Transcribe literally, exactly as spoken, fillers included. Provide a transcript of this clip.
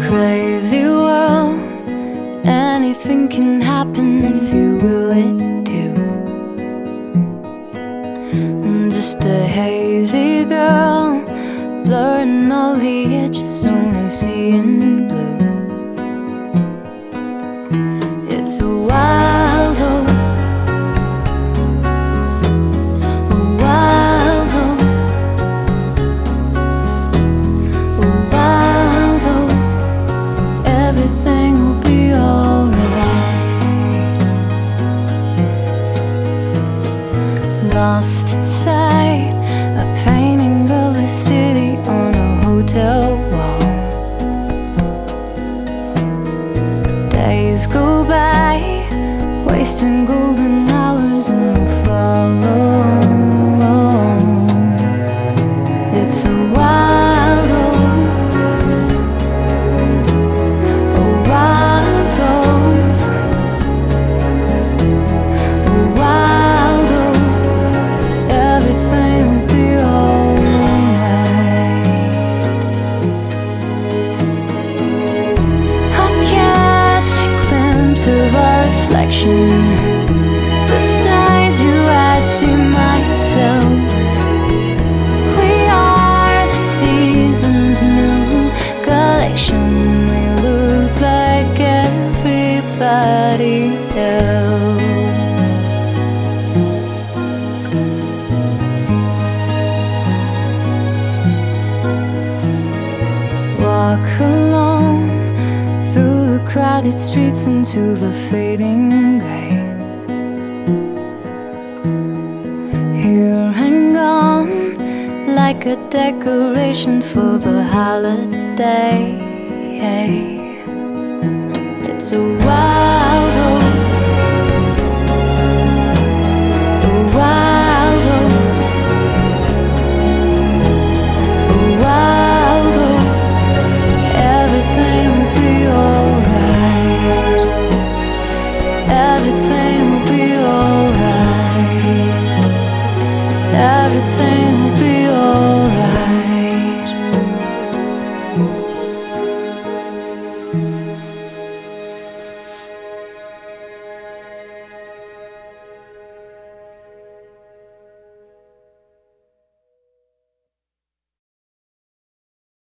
crazy world, anything can happen if you will it to. I'm just a hazy girl, blurring all the edges, only seeing blue. It's a wild hope, a wild hope, a wild hope. Everything will be alright. Lost sight, a painting of a city on a hotel wall. Days go by, wasting golden hours in the follow. It's a wild hope, a wild hope, a wild hope. Everything will be alright. I catch a glimpse of our reflection. Beside you I see myself. We are the season's new collection. We look like everybody else. Walk alone through the crowded streets into the fading gray. Here and gone, like a decoration for the holiday. It's a wild hope, a wild